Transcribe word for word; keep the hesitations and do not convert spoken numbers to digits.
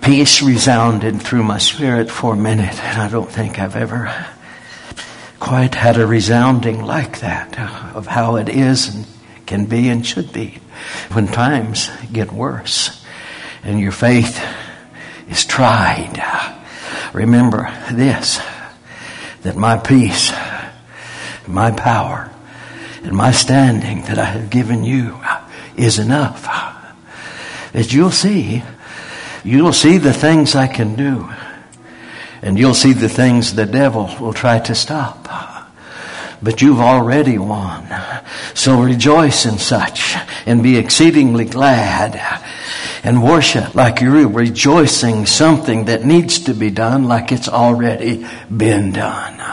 peace resounded through my spirit for a minute, and I don't think I've ever quite had a resounding like that of how it is and can be and should be when times get worse and your faith is tried. Remember this, that my peace, my power, and my standing that I have given you is enough. That you'll see, you'll see the things I can do, and you'll see the things the devil will try to stop. But you've already won. So rejoice in such and be exceedingly glad and worship like you're rejoicing something that needs to be done like it's already been done.